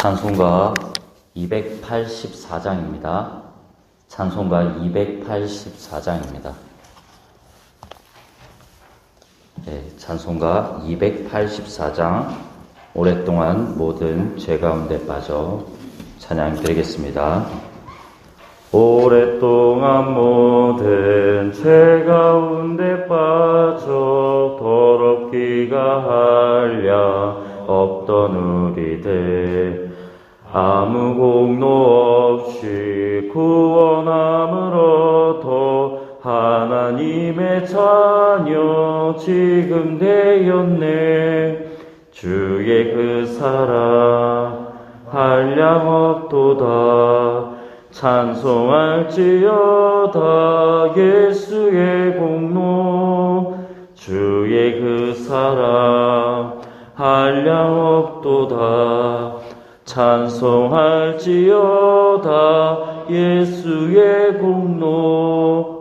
찬송가 284장입니다. 찬송가 284장입니다. 찬송가 284장 오랫동안 모든 죄 가운데 빠져 찬양 드리겠습니다. 오랫동안 모든 죄 가운데 빠져 더럽기가 한량 없던 우리들 아무 공로 없이 구원함을 얻어 하나님의 자녀 지금 되었네. 주의 그 사랑 한량 없도다. 찬송할지어다 예수의 공로. 주의 그 사랑 한량 없도다. 찬송할지어다 예수의 공로.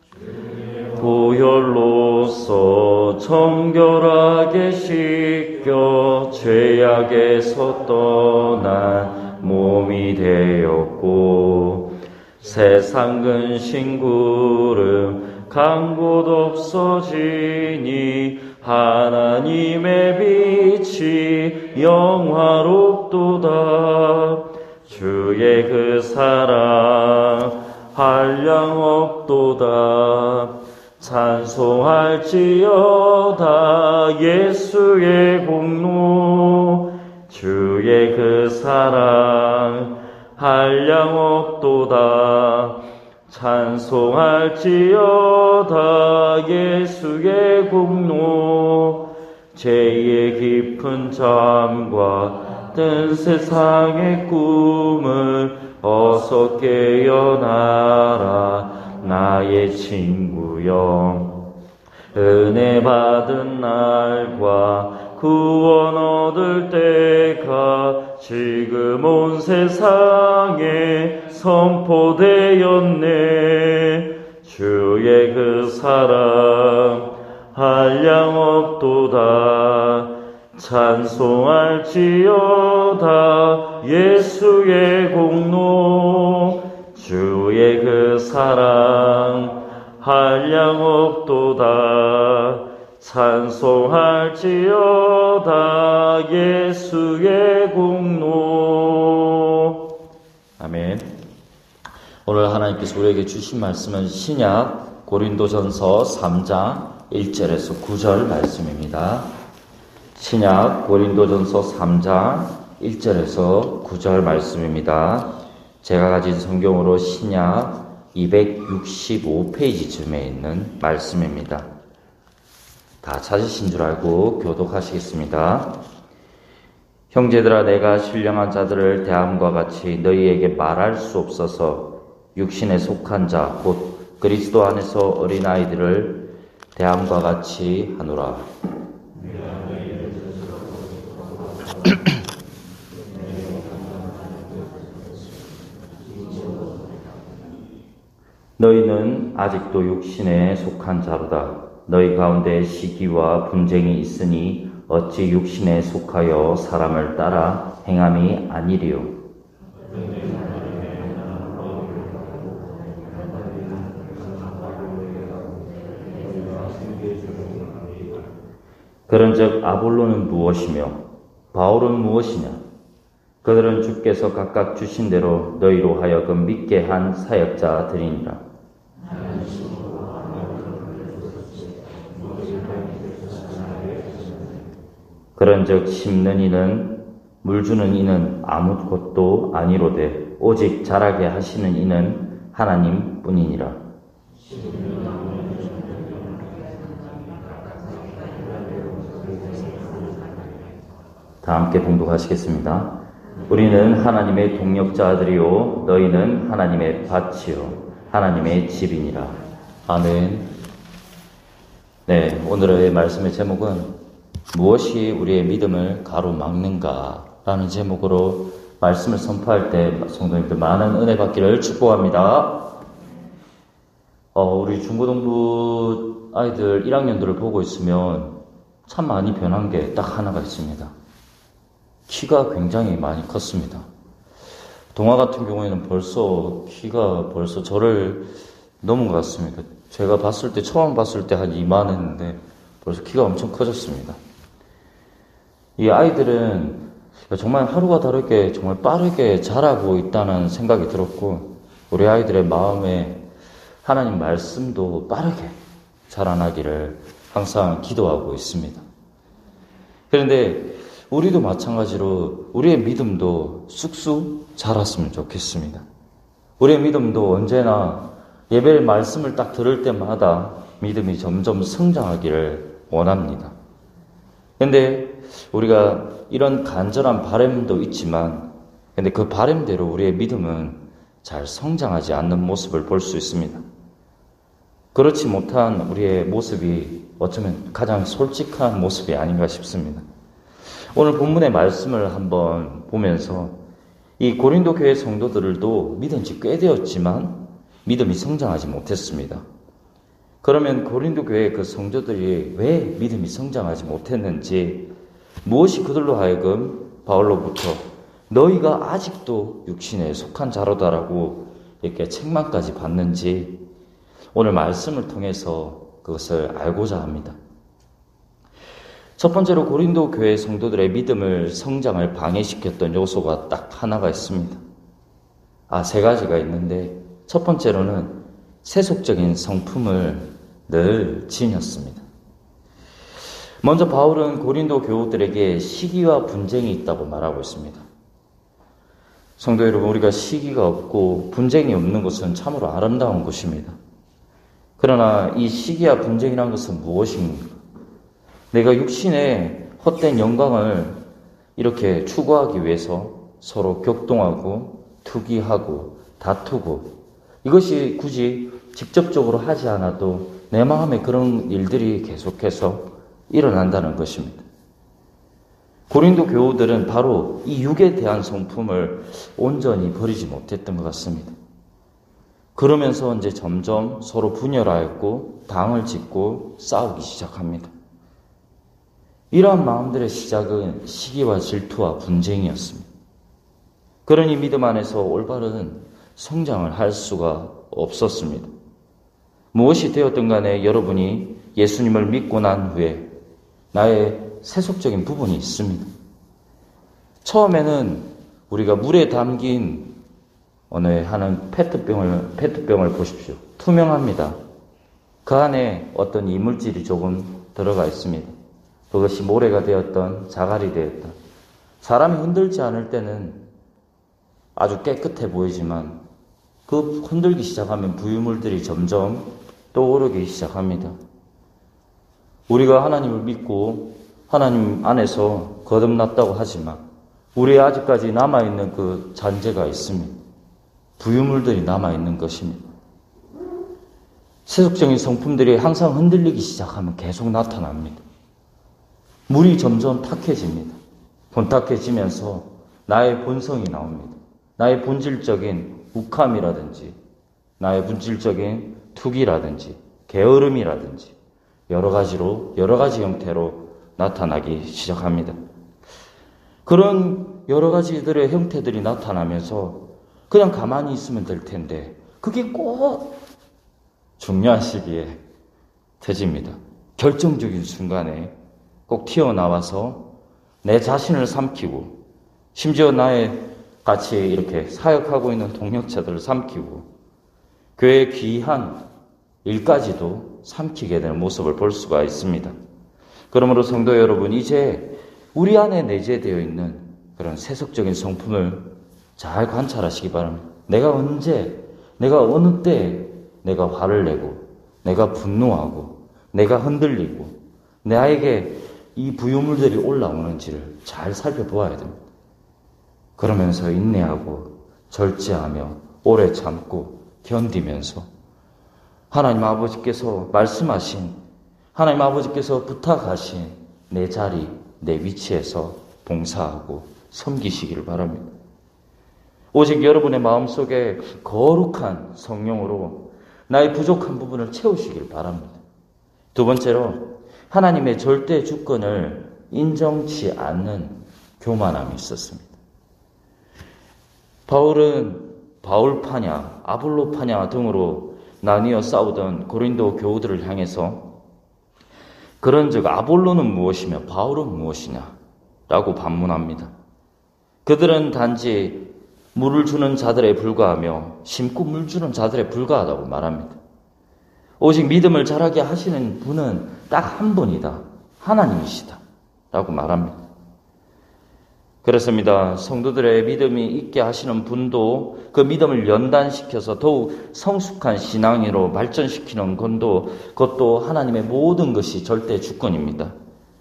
보혈로서 정결하게 씻겨 죄악에서 떠난 몸이 되었고 세상 근심 구름 간 곳 없어지니 하나님의 빛이 영화롭도다. 주의 그 사랑 한량 없도다. 찬송할지어다 예수의 공로. 주의 그 사랑 한량 없도다. 찬송할지어다 예수의 공로. 죄의 깊은 잠과 뜬 세상의 꿈을 어서 깨어나라 나의 친구여. 은혜 받은 날과 구원 얻을 때가 지금 온 세상에 선포되었네. 주의 그 사랑 한량 없도다. 찬송할지어다 예수의 공로. 주의 그 사랑 한량 없도다. 찬송할지어다 예수의 공로. 아멘. 오늘 하나님께서 우리에게 주신 말씀은 신약 고린도전서 3장 1절에서 9절 말씀입니다. 신약 고린도전서 3장 1절에서 9절 말씀입니다. 제가 가진 성경으로 신약 265페이지쯤에 있는 말씀입니다. 다 찾으신 줄 알고 교독하시겠습니다. 형제들아, 내가 신령한 자들을 대함과 같이 너희에게 말할 수 없어서 육신에 속한 자 곧 그리스도 안에서 어린아이들을 대함과 같이 하노라. 너희는 아직도 육신에 속한 자로다. 너희 가운데 시기와 분쟁이 있으니 어찌 육신에 속하여 사람을 따라 행함이 아니리요. 그런즉 아볼로는 무엇이며 바울은 무엇이냐? 그들은 주께서 각각 주신 대로 너희로 하여금 믿게 한 사역자들이니라. 그런즉 심는 이는 물 주는 이는 아무것도 아니로되 오직 자라게 하시는 이는 하나님 뿐이니라. 다 함께 봉독하시겠습니다. 우리는 하나님의 동역자들이요 너희는 하나님의 밭이요 하나님의 집이니라. 아멘. 네, 오늘의 말씀의 제목은 무엇이 우리의 믿음을 가로막는가 라는 제목으로 말씀을 선포할 때 성도님들 많은 은혜 받기를 축복합니다. 우리 중고등부 아이들 1학년들을 보고 있으면 참 많이 변한 게 딱 하나가 있습니다. 키가 굉장히 많이 컸습니다. 동화 같은 경우에는 키가 벌써 저를 넘은 것 같습니다. 제가 처음 봤을 때 한 2만 했는데 벌써 키가 엄청 커졌습니다. 이 아이들은 정말 하루가 다르게 정말 빠르게 자라고 있다는 생각이 들었고, 우리 아이들의 마음에 하나님 말씀도 빠르게 자라나기를 항상 기도하고 있습니다. 그런데 우리도 마찬가지로 우리의 믿음도 쑥쑥 자랐으면 좋겠습니다. 우리의 믿음도 언제나 예배의 말씀을 딱 들을 때마다 믿음이 점점 성장하기를 원합니다. 그런데 우리가 이런 간절한 바람도 있지만, 근데 그 바람대로 우리의 믿음은 잘 성장하지 않는 모습을 볼 수 있습니다. 그렇지 못한 우리의 모습이 어쩌면 가장 솔직한 모습이 아닌가 싶습니다. 오늘 본문의 말씀을 한번 보면서 이 고린도 교회 성도들도 믿은 지 꽤 되었지만 믿음이 성장하지 못했습니다. 그러면 고린도 교회 그 성도들이 왜 믿음이 성장하지 못했는지, 무엇이 그들로 하여금 바울로부터 너희가 아직도 육신에 속한 자로다라고 이렇게 책망까지 받는지 오늘 말씀을 통해서 그것을 알고자 합니다. 첫 번째로 고린도 교회 성도들의 믿음을 성장을 방해시켰던 요소가 딱 하나가 있습니다. 세 가지가 있는데, 첫 번째로는 세속적인 성품을 늘 지녔습니다. 먼저 바울은 고린도 교우들에게 시기와 분쟁이 있다고 말하고 있습니다. 성도 여러분, 우리가 시기가 없고 분쟁이 없는 것은 참으로 아름다운 것입니다. 그러나 이 시기와 분쟁이라는 것은 무엇입니까? 내가 육신의 헛된 영광을 이렇게 추구하기 위해서 서로 격동하고 투기하고 다투고, 이것이 굳이 직접적으로 하지 않아도 내 마음에 그런 일들이 계속해서 일어난다는 것입니다. 고린도 교우들은 바로 이 육에 대한 성품을 온전히 버리지 못했던 것 같습니다. 그러면서 이제 점점 서로 분열하였고 당을 짓고 싸우기 시작합니다. 이러한 마음들의 시작은 시기와 질투와 분쟁이었습니다. 그러니 믿음 안에서 올바른 성장을 할 수가 없었습니다. 무엇이 되었든 간에 여러분이 예수님을 믿고 난 후에 나의 세속적인 부분이 있습니다. 처음에는 우리가 물에 담긴 어느 하는 페트병을 보십시오. 투명합니다. 그 안에 어떤 이물질이 조금 들어가 있습니다. 그것이 모래가 되었던 자갈이 되었던, 사람이 흔들지 않을 때는 아주 깨끗해 보이지만 그 흔들기 시작하면 부유물들이 점점 떠오르기 시작합니다. 우리가 하나님을 믿고 하나님 안에서 거듭났다고 하지만 우리의 아직까지 남아있는 그 잔재가 있습니다. 부유물들이 남아있는 것입니다. 세속적인 성품들이 항상 흔들리기 시작하면 계속 나타납니다. 물이 점점 탁해집니다. 본탁해지면서 나의 본성이 나옵니다. 나의 본질적인 욱함이라든지 나의 본질적인 투기라든지 게으름이라든지 여러 가지 형태로 나타나기 시작합니다. 그런 여러 가지들의 형태들이 나타나면서 그냥 가만히 있으면 될 텐데 그게 꼭 중요한 시기에 터집니다. 결정적인 순간에 꼭 튀어나와서 내 자신을 삼키고 심지어 나의 같이 이렇게 사역하고 있는 동역자들을 삼키고 교회의 귀한 일까지도 삼키게 되는 모습을 볼 수가 있습니다. 그러므로 성도 여러분, 이제 우리 안에 내재되어 있는 그런 세속적인 성품을 잘 관찰하시기 바랍니다. 내가 어느 때 내가 화를 내고 내가 분노하고 내가 흔들리고 나에게 이 부유물들이 올라오는지를 잘 살펴보아야 됩니다. 그러면서 인내하고 절제하며 오래 참고 견디면서 하나님 아버지께서 말씀하신, 하나님 아버지께서 부탁하신 내 자리, 내 위치에서 봉사하고 섬기시기를 바랍니다. 오직 여러분의 마음속에 거룩한 성령으로 나의 부족한 부분을 채우시길 바랍니다. 두 번째로 하나님의 절대 주권을 인정치 않는 교만함이 있었습니다. 바울은 바울파냐, 아볼로파냐 등으로 나뉘어 싸우던 고린도 교우들을 향해서 그런즉 아볼로는 무엇이며 바울은 무엇이냐 라고 반문합니다. 그들은 단지 물을 주는 자들에 불과하며 심고 물 주는 자들에 불과하다고 말합니다. 오직 믿음을 자라게 하시는 분은 딱 한 분이다. 하나님이시다. 라고 말합니다. 그렇습니다. 성도들의 믿음이 있게 하시는 분도 그 믿음을 연단시켜서 더욱 성숙한 신앙으로 발전시키는 그것도 하나님의 모든 것이 절대 주권입니다.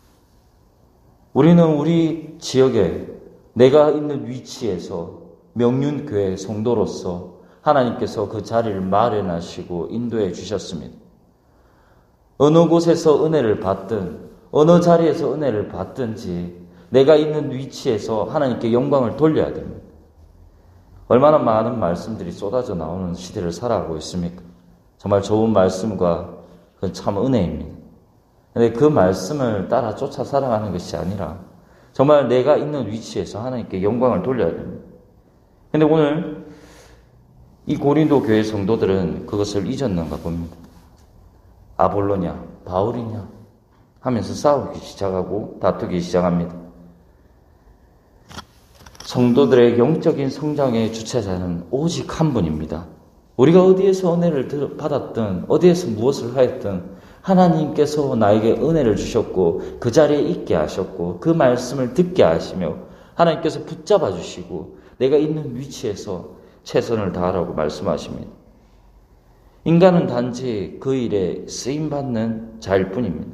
우리는 우리 지역에 내가 있는 위치에서 명륜교회 성도로서 하나님께서 그 자리를 마련하시고 인도해 주셨습니다. 어느 곳에서 은혜를 받든 어느 자리에서 은혜를 받든지 내가 있는 위치에서 하나님께 영광을 돌려야 됩니다. 얼마나 많은 말씀들이 쏟아져 나오는 시대를 살아가고 있습니까? 정말 좋은 말씀과 그건 참 은혜입니다. 그런데 그 말씀을 따라 쫓아 살아가는 것이 아니라 정말 내가 있는 위치에서 하나님께 영광을 돌려야 됩니다. 그런데 오늘 이 고린도 교회 성도들은 그것을 잊었는가 봅니다. 아볼로냐, 바울이냐 하면서 싸우기 시작하고 다투기 시작합니다. 성도들의 영적인 성장의 주체자는 오직 한 분입니다. 우리가 어디에서 은혜를 받았든 어디에서 무엇을 하였든 하나님께서 나에게 은혜를 주셨고 그 자리에 있게 하셨고 그 말씀을 듣게 하시며 하나님께서 붙잡아 주시고 내가 있는 위치에서 최선을 다하라고 말씀하십니다. 인간은 단지 그 일에 쓰임받는 자일 뿐입니다.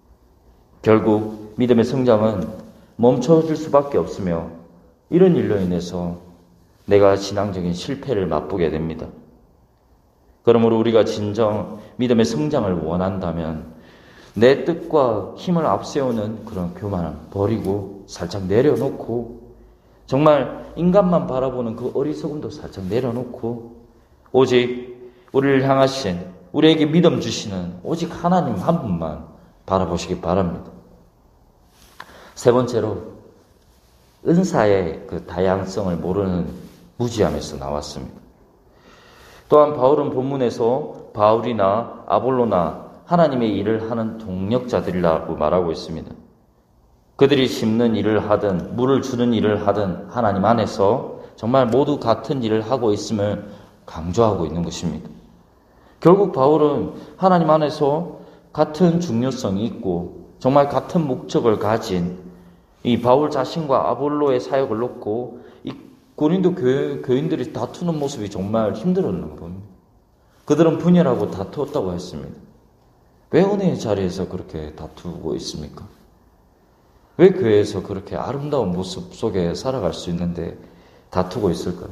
결국 믿음의 성장은 멈춰질 수밖에 없으며 이런 일로 인해서 내가 신앙적인 실패를 맛보게 됩니다. 그러므로 우리가 진정 믿음의 성장을 원한다면 내 뜻과 힘을 앞세우는 그런 교만을 버리고 살짝 내려놓고 정말 인간만 바라보는 그 어리석음도 살짝 내려놓고 오직 우리를 향하신 우리에게 믿음 주시는 오직 하나님 한 분만 바라보시기 바랍니다. 세 번째로 은사의 그 다양성을 모르는 무지함에서 나왔습니다. 또한 바울은 본문에서 바울이나 아볼로나 하나님의 일을 하는 동력자들이라고 말하고 있습니다. 그들이 심는 일을 하든 물을 주는 일을 하든 하나님 안에서 정말 모두 같은 일을 하고 있음을 강조하고 있는 것입니다. 결국 바울은 하나님 안에서 같은 중요성이 있고 정말 같은 목적을 가진 이 바울 자신과 아볼로의 사역을 놓고 이 고린도 교인들이 다투는 모습이 정말 힘들었는 겁니다. 그들은 분열하고 다투었다고 했습니다. 왜 은혜의 자리에서 그렇게 다투고 있습니까? 왜 교회에서 그렇게 아름다운 모습 속에 살아갈 수 있는데 다투고 있을까요?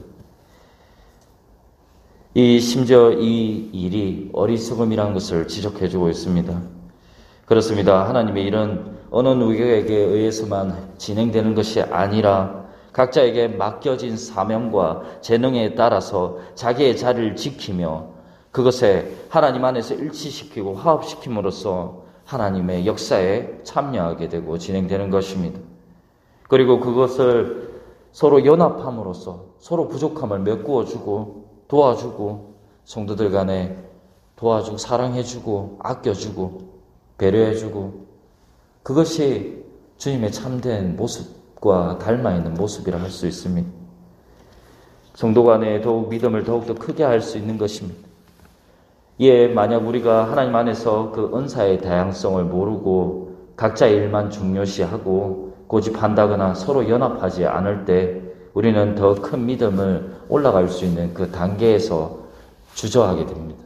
심지어 이 일이 어리석음이라는 것을 지적해주고 있습니다. 그렇습니다. 하나님의 일은 어느 누구에게 의해서만 진행되는 것이 아니라 각자에게 맡겨진 사명과 재능에 따라서 자기의 자리를 지키며 그것에 하나님 안에서 일치시키고 화합시킴으로써 하나님의 역사에 참여하게 되고 진행되는 것입니다. 그리고 그것을 서로 연합함으로써 서로 부족함을 메꾸어주고 도와주고 성도들 간에 도와주고 사랑해주고 아껴주고 배려해주고 그것이 주님의 참된 모습과 닮아있는 모습이라 할 수 있습니다. 성도 간에 더욱 믿음을 더욱더 크게 할 수 있는 것입니다. 이에 만약 우리가 하나님 안에서 그 은사의 다양성을 모르고 각자의 일만 중요시하고 고집한다거나 서로 연합하지 않을 때 우리는 더 큰 믿음을 올라갈 수 있는 그 단계에서 주저하게 됩니다.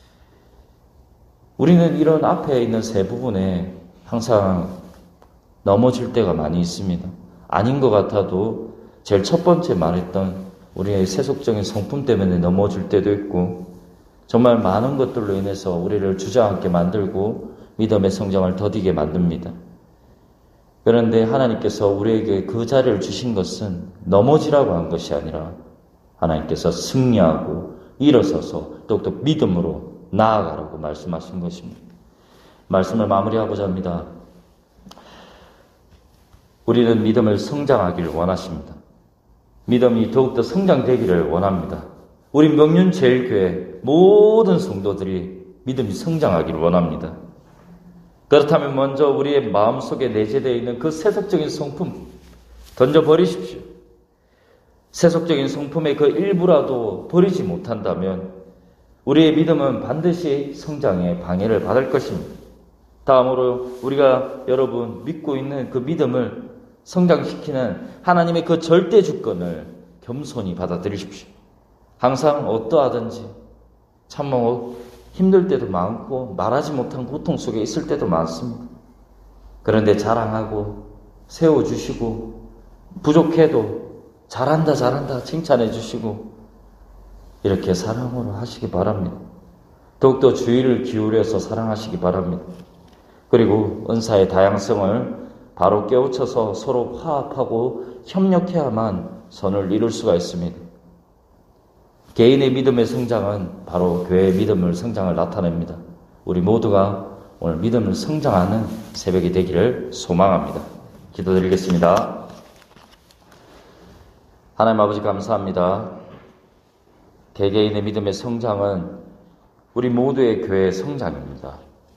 우리는 이런 앞에 있는 세 부분에 항상 넘어질 때가 많이 있습니다. 아닌 것 같아도 제일 첫 번째 말했던 우리의 세속적인 성품 때문에 넘어질 때도 있고 정말 많은 것들로 인해서 우리를 주저앉게 만들고 믿음의 성장을 더디게 만듭니다. 그런데 하나님께서 우리에게 그 자리를 주신 것은 넘어지라고 한 것이 아니라 하나님께서 승리하고 일어서서 더욱더 믿음으로 나아가라고 말씀하신 것입니다. 말씀을 마무리하고자 합니다. 우리는 믿음을 성장하기를 원하십니다. 믿음이 더욱더 성장되기를 원합니다. 우리 명륜제일교회 모든 성도들이 믿음이 성장하기를 원합니다. 그렇다면 먼저 우리의 마음속에 내재되어 있는 그 세속적인 성품 던져버리십시오. 세속적인 성품의 그 일부라도 버리지 못한다면 우리의 믿음은 반드시 성장에 방해를 받을 것입니다. 다음으로 우리가 여러분 믿고 있는 그 믿음을 성장시키는 하나님의 그 절대 주권을 겸손히 받아들이십시오. 항상 어떠하든지 참 힘들 때도 많고 말하지 못한 고통 속에 있을 때도 많습니다. 그런데 자랑하고 세워주시고 부족해도 잘한다 칭찬해 주시고 이렇게 사랑으로 하시기 바랍니다. 더욱더 주의를 기울여서 사랑하시기 바랍니다. 그리고 은사의 다양성을 바로 깨우쳐서 서로 화합하고 협력해야만 선을 이룰 수가 있습니다. 개인의 믿음의 성장은 바로 교회의 믿음을 성장을 나타냅니다. 우리 모두가 오늘 믿음을 성장하는 새벽이 되기를 소망합니다. 기도드리겠습니다. 하나님 아버지 감사합니다. 개개인의 믿음의 성장은 우리 모두의 교회의 성장입니다.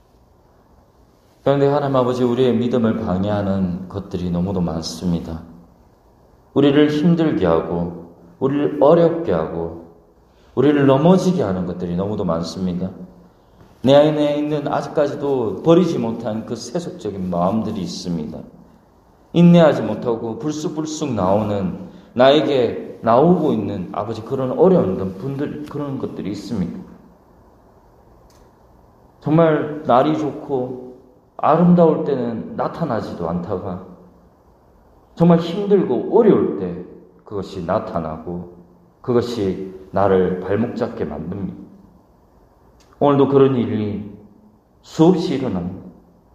그런데 하나님 아버지 우리의 믿음을 방해하는 것들이 너무도 많습니다. 우리를 힘들게 하고 우리를 어렵게 하고 우리를 넘어지게 하는 것들이 너무도 많습니다. 내 안에 있는 아직까지도 버리지 못한 그 세속적인 마음들이 있습니다. 인내하지 못하고 불쑥불쑥 나오는 나에게 나오고 있는 아버지 그런 어려운 분들 그런 것들이 있습니다. 정말 날이 좋고 아름다울 때는 나타나지도 않다가 정말 힘들고 어려울 때 그것이 나타나고 그것이 나를 발목 잡게 만듭니다. 오늘도 그런 일이 수없이 일어납니다.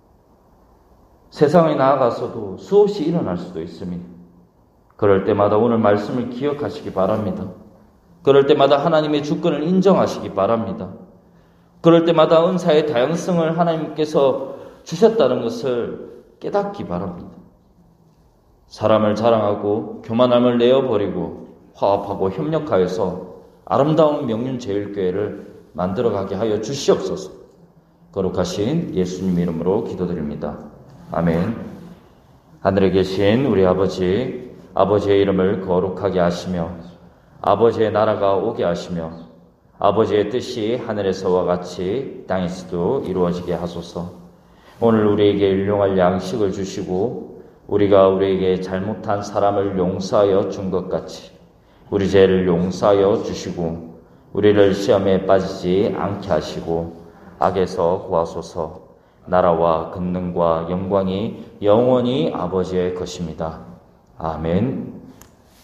세상에 나아가서도 수없이 일어날 수도 있습니다. 그럴 때마다 오늘 말씀을 기억하시기 바랍니다. 그럴 때마다 하나님의 주권을 인정하시기 바랍니다. 그럴 때마다 은사의 다양성을 하나님께서 주셨다는 것을 깨닫기 바랍니다. 사람을 자랑하고 교만함을 내어버리고 화합하고 협력하여서 아름다운 명륜제일교회를 만들어가게 하여 주시옵소서. 거룩하신 예수님 이름으로 기도드립니다. 아멘. 하늘에 계신 우리 아버지, 아버지의 이름을 거룩하게 하시며 아버지의 나라가 오게 하시며 아버지의 뜻이 하늘에서와 같이 땅에서도 이루어지게 하소서. 오늘 우리에게 일용할 양식을 주시고 우리가 우리에게 잘못한 사람을 용서하여 준 것 같이 우리 죄를 용서하여 주시고 우리를 시험에 빠지지 않게 하시고 악에서 구하소서. 나라와 권능과 영광이 영원히 아버지의 것입니다. 아멘.